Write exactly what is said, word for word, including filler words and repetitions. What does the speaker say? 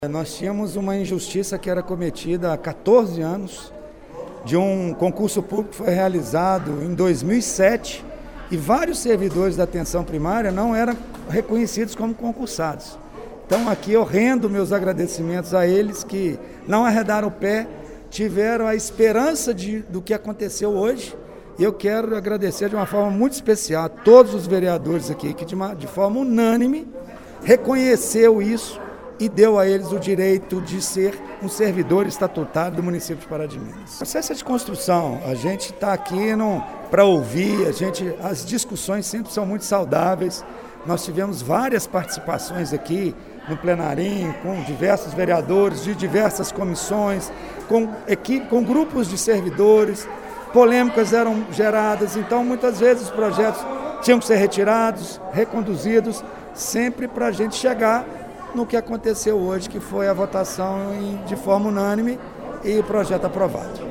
Nós tínhamos uma injustiça que era cometida há quatorze anos, de um concurso público que foi realizado em dois mil e sete e vários servidores da atenção primária não eram reconhecidos como concursados. Então aqui eu rendo meus agradecimentos a eles que não arredaram o pé, tiveram a esperança de, do que aconteceu hoje. E eu quero agradecer de uma forma muito especial a todos os vereadores aqui que de, uma, de forma unânime reconheceu isso e deu a eles o direito de ser um servidor estatutário do município de Pará de Minas. O processo é de construção, a gente está aqui para ouvir, a gente, as discussões sempre são muito saudáveis. Nós tivemos várias participações aqui no plenarinho, com diversos vereadores de diversas comissões, com, equipe, com grupos de servidores, polêmicas eram geradas, então muitas vezes os projetos tinham que ser retirados, reconduzidos, sempre para a gente chegar no que aconteceu hoje, que foi a votação em, de forma unânime e o projeto aprovado.